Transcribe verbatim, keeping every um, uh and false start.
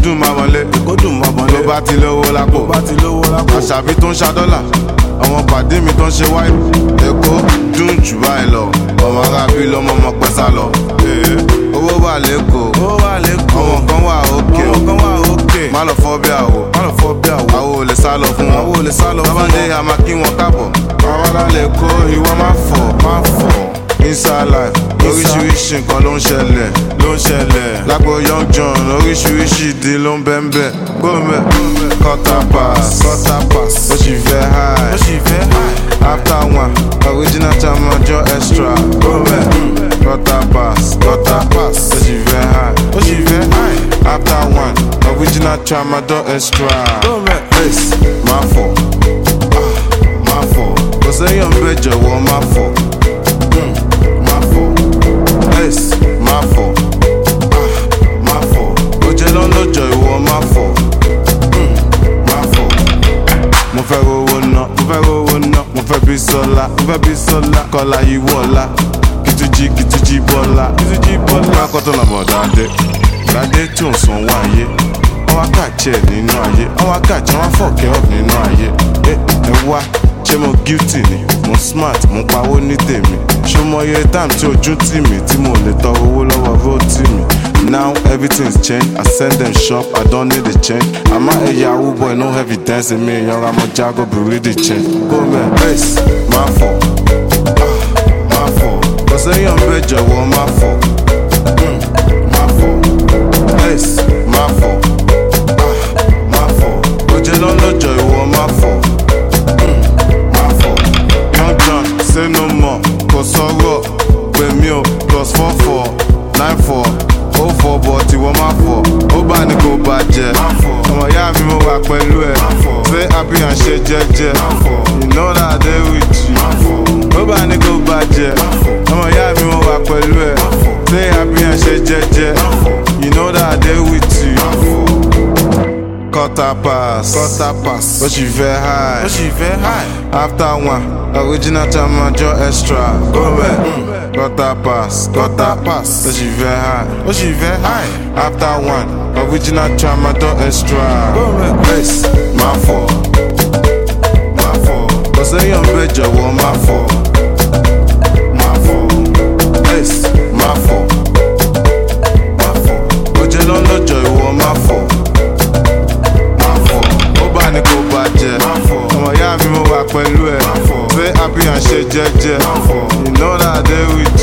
dùn máa wọlé, Èkó dùn máa bọ̀lé. tó bá ti lówó lápò, Tó bá ti lówó lápò. àṣàbí tó ń ṣa dọ́là, àwọn pàdé mi tó ń ṣe wáyé. Èkó dùn jù báyìí lọ, ọmọ arábí lọmọ ọmọ pẹ́ sá lọ. Owó wà lẹ́kọ̀ọ́, Ó wà lẹ́kọ̀ọ́. àwọn kan wà òkè, Àwọn kan wà òkè. má lọ fọ́ bí àwò, Má lọ fọ́ bí àwọ̀. àwo ò lè sá lọ fún wọn. Àwọ̀ ò lè sá lọ fún Tábàdé wọn. a máa kí wọn káàbọ̀, àwọn alálẹ̀ kó ìwọ má fọ̀, má fọ̀. Inside life, oríṣiríṣi nǹkan ló ń ṣẹlẹ̀, ló ń ṣẹlẹ̀. Lágbo Young John, oríṣiríṣi ìdí ló ń bẹ́ ń bẹ̀. Gómẹ̀, quarter pass, quarter pass, ó sì fẹ́ high. Ó sì fẹ́ high. After one, original Chamajo extra. Gómẹ̀, quarter pass, quarter pass, ó sì fẹ́ high. Ó sì fẹ́ high. After one, original Chamajo extra. Gómẹ̀. Ace, má fọ̀, ah, má fọ̀. Kò séyàn bẹ́ẹ̀ jọ̀wọ́ má fọ̀. Má fọ̀, Ace, má fọ̀, ah, má fọ̀. Oje ló ń lọ́jọ́ ìwọ má fọ̀, mm, má fọ̀. Mo fẹ́ rówó ná, mo fẹ́ rówó ná, mo fẹ́ bí sọ́lá, mo fẹ́ bí sọ́lá. Kọ́lá yìí wọ̀lá, kìtújì kìtújì bọ́lá, kìtújì bọ́lá. Lákọ̀tọ̀ làbọ̀ dáadé, dáadé tí ò ń san owó ayé. Wọ́n wá kàjẹ́ nínú ayé, wọ́n wá kàjẹ́ wọ́n fọ̀kẹ́ ọ̀ nínú ayé. Ẹ ẹ wá, ṣé mo guilty ni? Mo smart, mo pawó ní tèmi. Ṣé mo yẹ time tí ojú tì mí tí mo lè tọrọ owó lọ́wọ́ road tì mí? Now everything's changed, I send them shop, I don't need a change. I'm a yahoo boy, no evidence in me. Young I'm a jago, but really change. Go man, Ace, má fọ̀, ah, má fọ̀. Kò séyàn bẹ́ẹ̀ jọ̀wọ́ má fọ̀, mm, má fọ̀. Ace, má fọ̀, ah, má fọ̀. Oje ló ń lọ́jọ́ ìwọ má fọ̀, mm, má fọ̀. Young John, say no more, kò sọ̀rọ̀ pé mi ò plus four four nine four oh four but ìwọ má fọ̀. Ó bá ní kò bàjẹ́, ọmọ ìyá mi mo wà pẹ̀lú ẹ̀. Say happy and ṣe jẹ́jẹ́, you know that I dey with you. Ó bá ní kò bàjẹ́, ọmọ ìyá mi mo wà pẹ̀lú ẹ̀. Say happy and ṣe jẹ́jẹ́, you know that I dey with you. Quarter pass, quarter pass, ó sì fẹ́ high. Ó sì fẹ́ high. After one, original Chamajo extra. Gómẹ̀, quarter pass, quarter pass, ó sì fẹ́ high. Ó sì fẹ́ high. After one, original Chamajo extra. Gómẹ̀. Ace, má fọ̀, má fọ̀. Kò séyàn bẹ́ẹ̀ jọ̀wọ́ má fọ̀, má fọ̀. Ace, má fọ̀, má fọ̀. Oje ló ń lọ́jọ́ ìwọ má fọ̀, má fọ̀. Ó bá ní kò bàjẹ́, ọmọ ìyá mi mo wà pẹ̀lú ẹ̀. Say happy and ṣe jẹ́jẹ́, you know that I dey with